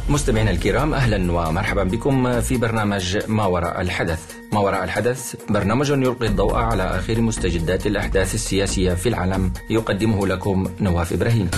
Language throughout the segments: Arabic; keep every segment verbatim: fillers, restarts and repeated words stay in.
مستمعينا الكرام، أهلا ومرحبا بكم في برنامج ما وراء الحدث. ما وراء الحدث برنامج يلقي الضوء على آخر مستجدات الأحداث السياسية في العالم، يقدمه لكم نواف إبراهيم.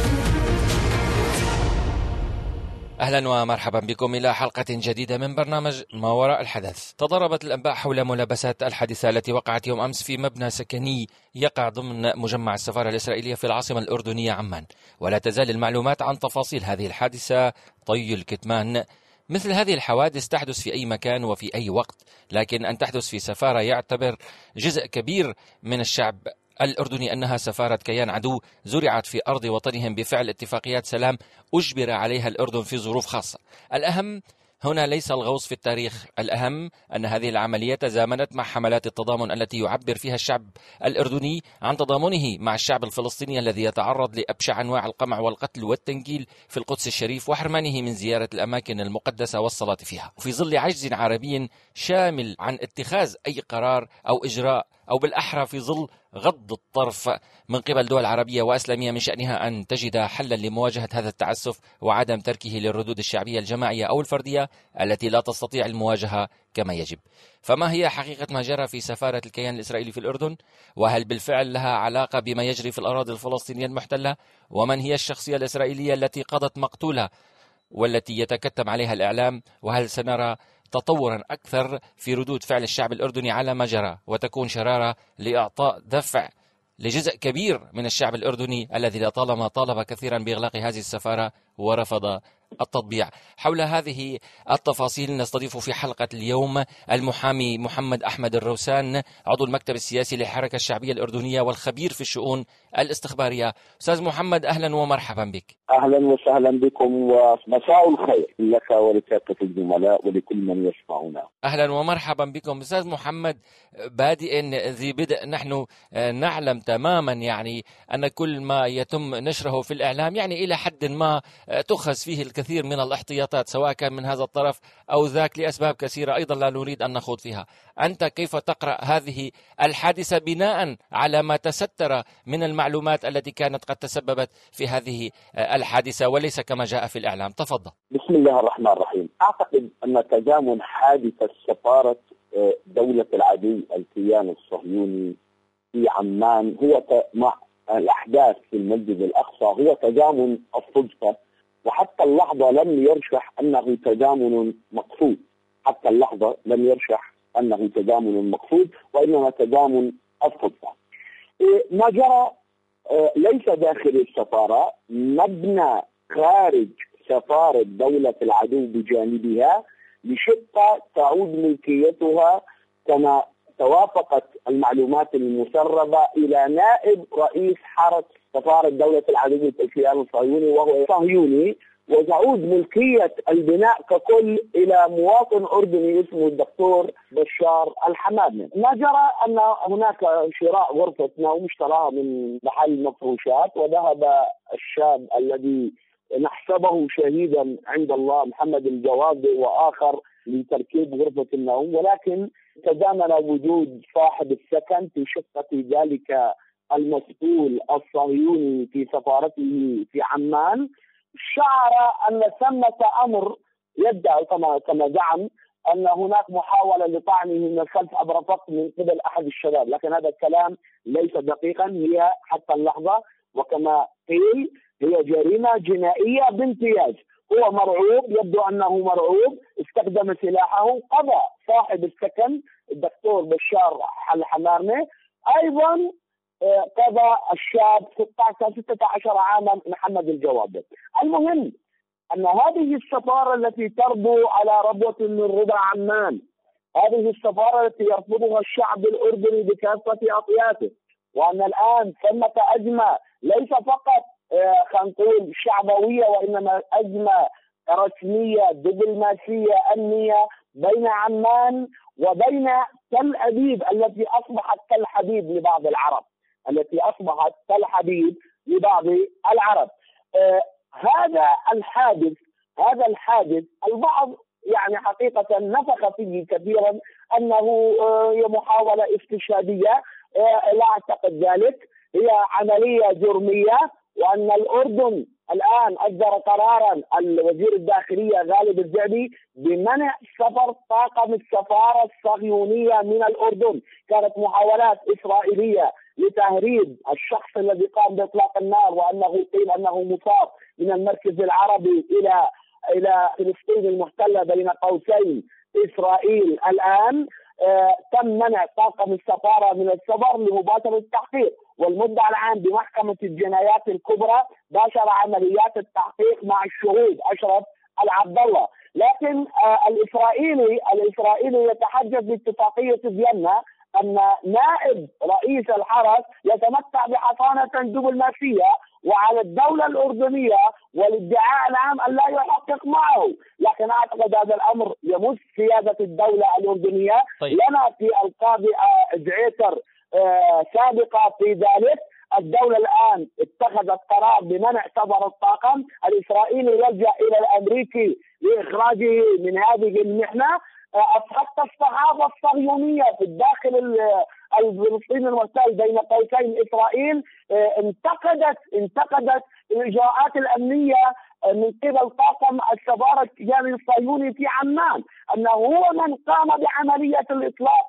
أهلا ومرحبا بكم إلى حلقة جديدة من برنامج ما وراء الحدث. تضاربت الأنباء حول ملابسات الحادثة التي وقعت يوم أمس في مبنى سكني يقع ضمن مجمع السفارة الإسرائيلية في العاصمة الأردنية عمان، ولا تزال المعلومات عن تفاصيل هذه الحادثة طي الكتمان. مثل هذه الحوادث تحدث في أي مكان وفي أي وقت، لكن أن تحدث في سفارة يعتبر جزء كبير من الشعب الأردني أنها سفارة كيان عدو زرعت في أرض وطنهم بفعل اتفاقيات سلام أجبر عليها الأردن في ظروف خاصة. الأهم هنا ليس الغوص في التاريخ، الأهم أن هذه العملية تزامنت مع حملات التضامن التي يعبر فيها الشعب الأردني عن تضامنه مع الشعب الفلسطيني الذي يتعرض لأبشع أنواع القمع والقتل والتنكيل في القدس الشريف، وحرمانه من زيارة الأماكن المقدسة والصلاة فيها، وفي ظل عجز عربي شامل عن اتخاذ أي قرار أو إجراء، أو بالأحرى في ظل غض الطرف من قبل دول عربية وأسلامية من شأنها أن تجد حلا لمواجهة هذا التعسف وعدم تركه للردود الشعبية الجماعية أو الفردية التي لا تستطيع المواجهة كما يجب. فما هي حقيقة ما جرى في سفارة الكيان الإسرائيلي في الأردن؟ وهل بالفعل لها علاقة بما يجري في الأراضي الفلسطينية المحتلة؟ ومن هي الشخصية الإسرائيلية التي قضت مقتولها والتي يتكتم عليها الإعلام؟ وهل سنرى تطورا أكثر في ردود فعل الشعب الأردني على ما جرى، وتكون شرارة لإعطاء دفع لجزء كبير من الشعب الأردني الذي لطالما طالب كثيرا بإغلاق هذه السفارة ورفض التطبيع؟ حول هذه التفاصيل نستضيف في حلقة اليوم المحامي محمد أحمد الروسان، عضو المكتب السياسي للحركة الشعبية الأردنية والخبير في الشؤون الاستخبارية. أستاذ محمد، أهلا ومرحبا بك. أهلا وسهلا بكم ومساء الخير لك ولكافة الزملاء ولكل من يسمعنا. أهلا ومرحبا بكم. أستاذ محمد، بادئ ذي بدء، نحن نعلم تماما يعني أن كل ما يتم نشره في الإعلام يعني إلى حد ما تؤخذ فيه الكثير من الاحتياطات، سواء كان من هذا الطرف أو ذاك، لأسباب كثيرة أيضا لا نريد أن نخوض فيها. أنت كيف تقرأ هذه الحادثة بناء على ما تستر من المعلومات التي كانت قد تسببت في هذه الحادثة وليس كما جاء في الإعلام؟ تفضل. بسم الله الرحمن الرحيم. أعتقد أن تزامن حادثة سفارة دولة العدو الكيان الصهيوني في عمان هو مع الأحداث في المسجد الأقصى هو تزامن الصدفة، وحتى اللحظة لم يرشح أنه تزامن مقصود. حتى اللحظة لم يرشح أنه تزامن مقصود، وإنما تزامن الصدفة. ما جرى ليس داخل السفارة، مبنى خارج سفارة دولة العدو بجانبها لشقة تعود ملكيتها كما توافقت المعلومات المسربة إلى نائب رئيس حرس سفارة دولة العدو الكيان الصهيوني وهو صهيوني، وتعود ملكية البناء ككل إلى مواطن أردني اسمه الدكتور بشار الحمامي. ما جرى أن هناك شراء غرفة نوم اشتراها من محل مفروشات، وذهب الشاب الذي نحسبه شهيدا عند الله محمد الجواد وآخر لتركيب غرفة النوم، ولكن تزامن وجود صاحب السكن في شقة ذلك المسؤول الصهيوني في سفارته في عمان، شعر أن ثمة أمر يدعي كما كما زعم أن هناك محاولة لطعنه من الخلف عبر فخ من قبل أحد الشباب، لكن هذا الكلام ليس دقيقا. هي حتى اللحظة وكما قيل هي جريمة جنائية بامتياز. هو مرعوب، يبدو أنه مرعوب، استخدم سلاحه، قضى صاحب السكن الدكتور بشار الحمامي، أيضا قضى الشاب ستة عشر عاما محمد الجواد. المهم أن هذه السفارة التي تربو على ربوة من ربع عمان، هذه السفارة التي يرفضها الشعب الأردني بكافة أطيافه، وأن الآن ثمة أزمة ليس فقط خلينا نقول شعبوية، وإنما أزمة رسمية دبلوماسية أمنية بين عمان وبين تل أبيب التي أصبحت تل حبيب لبعض العرب التي أصبحت تل حبيب لبعض العرب. آه هذا الحادث هذا الحادث البعض يعني حقيقة نفخ فيه كثيرا أنه آه محاولة استشهادية. آه لا أعتقد ذلك، هي عملية جرمية وأن الأردن الآن أصدر قرارا الوزير الداخلية غالب الزعبي بمنع سفر طاقم السفارة الصهيونية من الأردن. كانت محاولات إسرائيلية لتهريب الشخص الذي قام بإطلاق النار، وأنه قيل أنه مصاب من المركز العربي إلى إلى فلسطين المحتلة بين قوسين إسرائيل. الآن آه تم منع طاقم السفارة من السفر لمباشرة التحقيق، والمدعي العام بمحكمة الجنايات الكبرى باشر عمليات التحقيق مع الشهود أشرف العبد الله. لكن آه الإسرائيلي الإسرائيلي يتحدث باتفاقية فيينا أن نائب رئيس الحرس يتمتع بحصانة دبلوماسية، وعلى الدولة الأردنية والادعاء العام أن لا يحقق معه. لكن أعتقد هذا الأمر يمس سيادة الدولة الأردنية. طيب. لنا في القاضي جعيتر آه سابقة في ذلك. الدولة الآن اتخذت قرار بمنع سفر الطاقم. الإسرائيلي يلجأ إلى الأمريكي لإخراجه من هذه المحنة. حتى الصحافة الصهيونية في الداخل الفلسطيني المحتل بين قوسين إسرائيل انتقدت انتقدت الإجراءات الأمنية من قبل طاقم السفارة التجاري الصهيوني في عمان، أنه هو من قام بعملية الإطلاق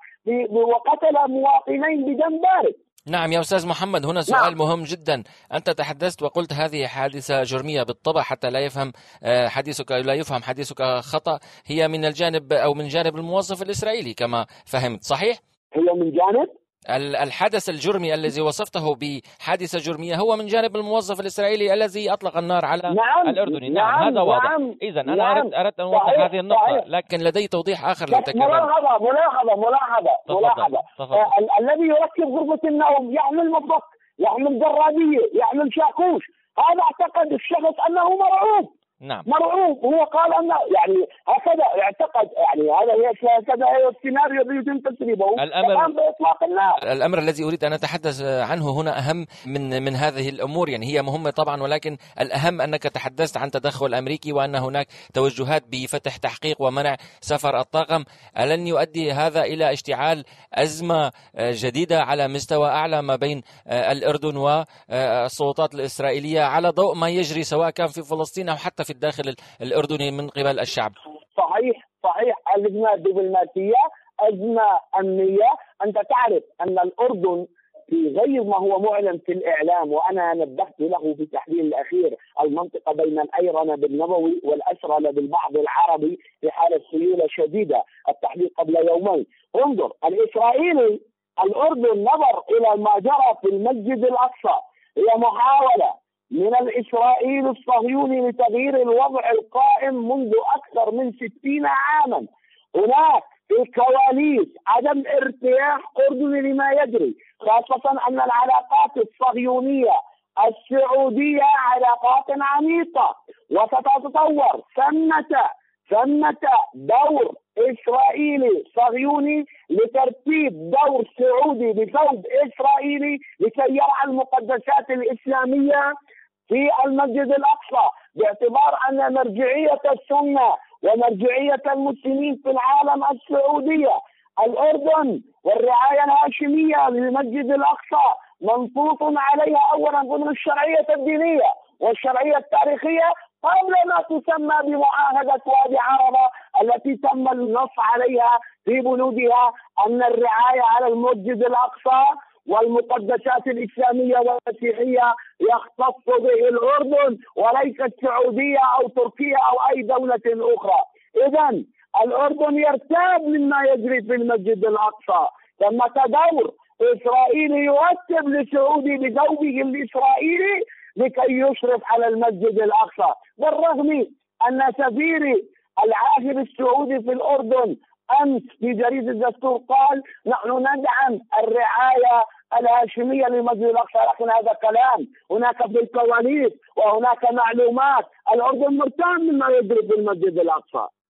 وقتل مواطنين بدم بارد. نعم يا أستاذ محمد، هنا سؤال مهم جدا. أنت تحدثت وقلت هذه حادثة جرمية بالطبع، حتى لا يفهم حديثك لا يفهم حديثك خطأ. هي من الجانب أو من جانب الموظف الإسرائيلي كما فهمت، صحيح؟ هي من جانب الحدث الجرمي الذي وصفته بحادثة جرمية هو من جانب الموظف الإسرائيلي الذي أطلق النار على نعم الأردني. نعم, نعم هذا واضح. نعم إذا أنا نعم أردت أردت أن أوضح هذه النقطة، صحيح. لكن لدي توضيح آخر لو تكرمت. ملاحظة ملاحظة ملاحظة ملاحظة آه الذي يركب غرفة النوم يحمل مفك، يحمل جرادية، يحمل شاكوش، هذا اعتقد الشخص أنه مرعوب. نعم مرعوب. هو قال أنه يعني هكذا اعتقد، يعني هذا هي هكذا هي السيناريو الذي يتم تسريبه الأمر بإطلاق النار. الأمر الذي أريد أن أتحدث عنه هنا أهم من من هذه الأمور، يعني هي مهمة طبعا، ولكن الأهم أنك تحدثت عن تدخل أمريكي وأن هناك توجهات بفتح تحقيق ومنع سفر الطاقم. ألن يؤدي هذا إلى اشتعال أزمة جديدة على مستوى أعلى ما بين الأردن والسلطات الإسرائيلية على ضوء ما يجري سواء كان في فلسطين أو حتى في الداخل الأردني من قبل الشعب؟ صحيح صحيح الأزمة الدبلوماسية أزمة أمنية. أنت تعرف أن الأردن في غير ما هو معلن في الإعلام، وأنا نبهت له في التحليل الأخير، المنطقة بين الأيرنة بالنبوي والأشرلة بالبعض العربي في حالة سيولة شديدة. التحليل قبل يومين. انظر، الإسرائيلي الأردن نظر إلى ما جرى في المسجد الأقصى، هي محاولة من الإسرائيلي الصهيوني لتغيير الوضع القائم منذ أكثر من ستين عاما. هناك في الكواليس عدم ارتياح أردني لما يجري، خاصة أن العلاقات الصهيونية السعودية علاقات عميقة وستتطور. ثمة ثمة دور إسرائيلي صهيوني لترتيب دور سعودي بثوب إسرائيلي لكي يرعى المقدسات الإسلامية في المسجد الأقصى، باعتبار أن مرجعية السنة ومرجعية المسلمين في العالم السعودية. الأردن والرعاية الهاشمية للمسجد الأقصى منصوص عليها أولا ضمن الشرعية الدينية والشرعية التاريخية قبل ما تسمى بمعاهدة وادي عربة التي تم النص عليها في بنودها أن الرعاية على المسجد الأقصى والمقدسات الإسلامية والمسيحية يختص به الأردن وليس السعودية أو تركيا أو أي دولة أخرى. إذن الأردن يرتاب مما يجري في المسجد الأقصى. ثم دور إسرائيلي يرتب لسعودي بثوبه الإسرائيلي لكي يشرف على المسجد الأقصى، بالرغم أن سفيري العاهل السعودي في الأردن أمس في جريدة الدستور قال نحن ندعم الرعاية الهاشمية للمسجد الأقصى. لكن هذا كلام، هناك في الكواليس وهناك معلومات. الأردن مرتاح مما يجري في المسجد الأقصى.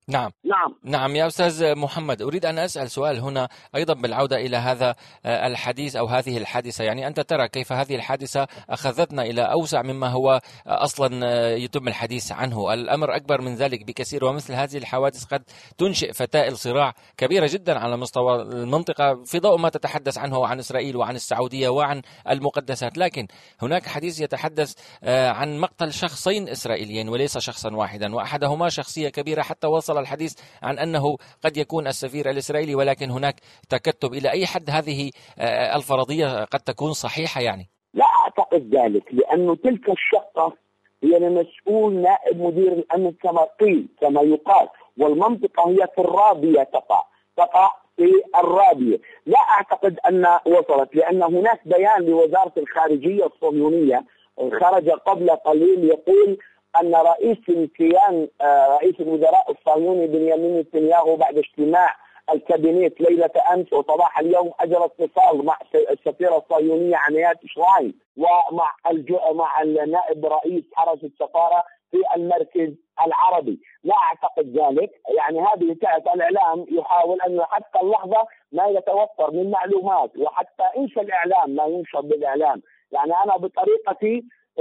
نعم نعم نعم يا أستاذ محمد، أريد أن أسأل سؤال هنا أيضا بالعودة إلى هذا الحديث أو هذه الحادثة. يعني أنت ترى كيف هذه الحادثة أخذتنا إلى أوسع مما هو أصلا يتم الحديث عنه. الأمر أكبر من ذلك بكثير، ومثل هذه الحوادث قد تنشئ فتائل صراع كبيرة جدا على مستوى المنطقة في ضوء ما تتحدث عنه عن إسرائيل وعن السعودية وعن المقدسات. لكن هناك حديث يتحدث عن مقتل شخصين إسرائيليين وليس شخصا واحدا، وأحدهما شخصية كبيرة حتى وصل الحديث عن أنه قد يكون السفير الإسرائيلي، ولكن هناك تكتب. إلى أي حد هذه الفرضية قد تكون صحيحة؟ يعني لا أعتقد ذلك، لأنه تلك الشقة هي لمسؤول نائب مدير الأمن كما قيل كما يقال، والمنطقة هي في الرابية، تقع تقع في الرابية. لا أعتقد أن وصلت، لأن هناك بيان لوزارة الخارجية الصهيونية خرج قبل قليل يقول أن رئيس الكيان رئيس الوزراء الصهيوني بنيامين نتنياهو بعد اجتماع الكابينيت ليلة أمس وصباح اليوم أجرى اتصال مع السفيرة الصهيونية عنايات شراين ومع مع النائب رئيس حرس السفارة في المركز العربي. لا أعتقد ذلك. يعني هذه فئة الإعلام يحاول أن حتى اللحظة ما يتوفر من معلومات، وحتى إنشاء الإعلام ما ينشر بالإعلام. يعني أنا بطريقتي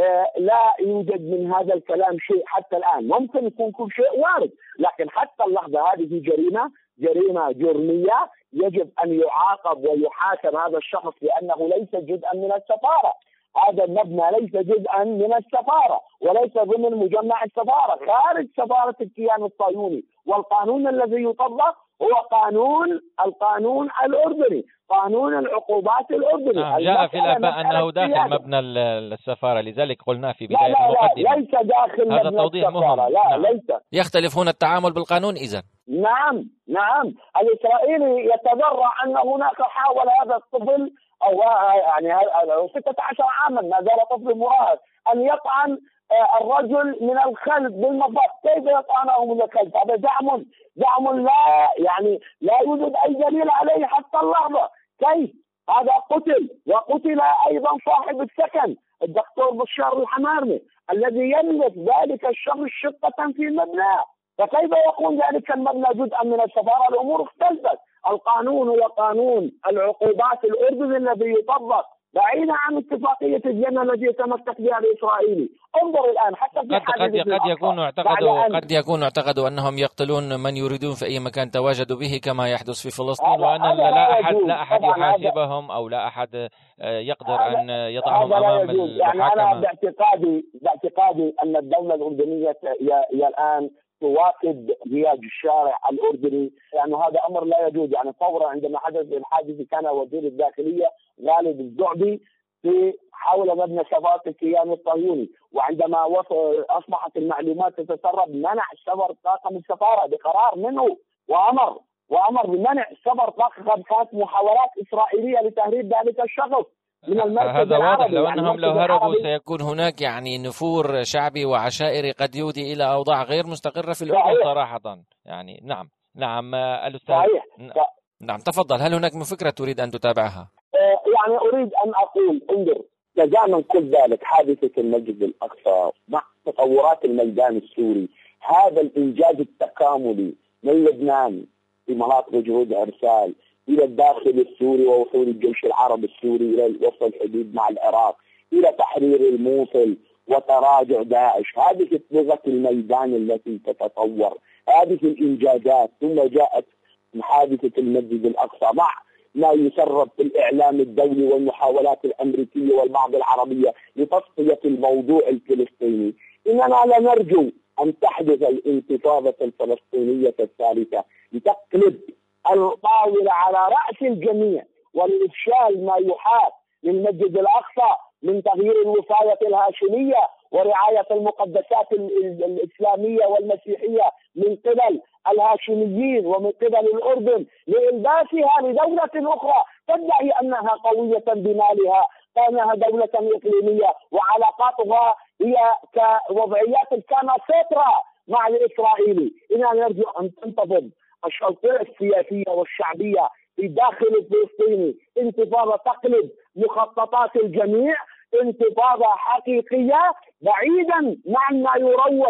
لا يوجد من هذا الكلام شيء حتى الآن. ممكن يكون كل شيء وارد، لكن حتى اللحظة هذه جريمة جريمة جرمية يجب أن يعاقب ويحاسب هذا الشخص، لأنه ليس جزءا من السفارة. هذا المبنى ليس جزءا من السفارة وليس ضمن مجمع السفارة، خارج سفارة الكيان الصهيوني. والقانون الذي يطبق هو قانون القانون الأردني، قانون العقوبات الأردني. آه جاء في الآباء أنه داخل مبنى السفارة، لذلك قلنا في بداية لا لا المقدمة لا ليس داخل هذا مبنى التوضيح السفارة. مهم. لا نعم. ليس. يختلف هنا التعامل بالقانون إذن. نعم نعم الإسرائيلي يتضرع أن هناك حاول هذا الطفل أو يعني ستة عشر عاما ما زال طفل مراهق أن يطعن الرجل من الخلف بالمفصل. كيف يطعنه من الخلف؟ هذا زعم زعم لا يعني لا يوجد أي دليل عليه حتى اللحظة. كيف؟ هذا قتل، وقتل أيضا صاحب السكن الدكتور بشار الحمارني الذي يملك ذلك الشخص شقة في المبنى. فكيف يكون ذلك المبنى جزءا من السفارة؟ الأمور اختلفت. القانون هو قانون العقوبات الأردني الذي يطبق بعيدا عن اتفاقية فيينا التي يتمسك بها الإسرائيلي. انظروا الآن حتى في قد قد قد يكون اعتقدوا قد يكون اعتقدوا أنهم يقتلون من يريدون في أي مكان تواجدوا به كما يحدث في فلسطين، وأن لا أحد لا أحد يحاسبهم أو لا أحد يقدر أن يضعهم أمام المحاكمة. يعني أنا باعتقادي باعتقادي أن الدولة الأردنية هي الآن تواكب هياج الشارع الأردني، يعني هذا أمر لا يجوز. يعني فورا عندما حدث الحادث كان وزير الداخلية غالب الزعبي في حول مبنى سفارة الكيان الصهيوني، وعندما وصل أصبحت المعلومات تتسرب منع سفر طاقم السفارة بقرار منه، وأمر وأمر بمنع سفر طاقم. كانت محاولات إسرائيلية لتهريب ذلك الشخص من المركز هذا العربي. واضح. لو أنهم يعني لو هربوا سيكون هناك يعني نفور شعبي وعشائري قد يودي إلى أوضاع غير مستقرة في الأردن صراحة. يعني نعم نعم الأستاذ صحيح. نعم تفضل. هل هناك فكرة تريد أن تتابعها؟ يعني أريد أن أقول انظر تزامن كل ذلك حادثة المسجد الأقصى مع تطورات الميدان السوري، هذا الإنجاز التكاملي من لبنان في مناطق جهود إرسال إلى الداخل السوري ووصول الجيش العربي السوري إلى وصل الحدود مع العراق إلى تحرير الموصل وتراجع داعش. هذه لغة الميدان التي تتطور، هذه الإنجازات. ثم جاءت حادثة المسجد الأقصى مع ما يسرب في الإعلام الدولي والمحاولات الأمريكية والبعض العربية لتصفية الموضوع الفلسطيني. إننا لا نرجو أن تحدث الانتفاضة الفلسطينية الثالثة لتقلب الطاولة على رأس الجميع ولإفشال ما يحاك للمسجد الأقصى من تغيير الوصاية الهاشمية ورعاية المقدسات الإسلامية والمسيحية من قبل الهاشميين ومن قبل الأردن لإلباسها لدولة أخرى تدعي أنها قوية بمالها، كأنها دولة إقليمية وعلاقاتها هي كوضعيات الكاماسيترا مع الإسرائيلي. إننا نرجو أن تنتفض الشرطية السياسية والشعبية في داخل الفلسطيني انتفاضة تقلب مخططات الجميع، انتفاضة حقيقية بعيدا عن ما يروج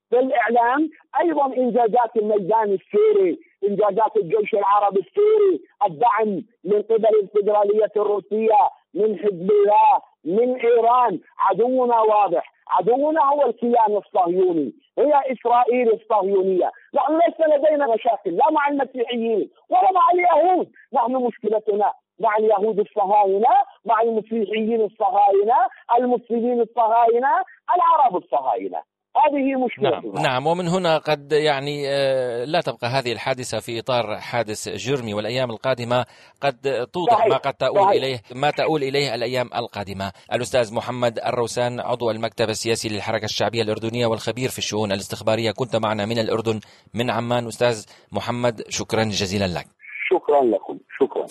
في الإعلام، أيضا إنجازات الميدان السوري، إنجازات الجيش العربي السوري، الدعم من قبل الفيدرالية الروسية، من حزب الله، من إيران. عدونا واضح، عدونا هو الكيان الصهيوني، هي إسرائيل الصهيونية. نحن ليس لدينا مشاكل لا مع المسيحيين ولا مع اليهود، نحن مشكلتنا مع اليهود الصهاينة، مع المسيحيين الصهاينة، المسلمين الصهاينة، العرب الصهاينة. هذه مشكلتنا. نعم. نعم، ومن هنا قد يعني لا تبقى هذه الحادثة في إطار حادث جرمي، والأيام القادمة قد توضح صحيح. ما قد تؤول صحيح. إليه ما تؤول إليه الأيام القادمة. الأستاذ محمد الروسان، عضو المكتب السياسي للحركة الشعبية الأردنية والخبير في الشؤون الاستخبارية، كنت معنا من الأردن من عمان. أستاذ محمد، شكرا جزيلا لك. شكرا لكم. شكرا.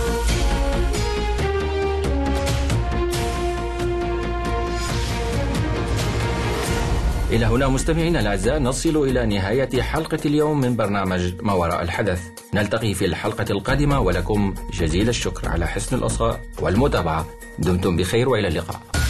إلى هنا مستمعينا الأعزاء نصل إلى نهاية حلقة اليوم من برنامج ما وراء الحدث. نلتقي في الحلقة القادمة، ولكم جزيل الشكر على حسن الإصغاء والمتابعة. دمتم بخير وإلى اللقاء.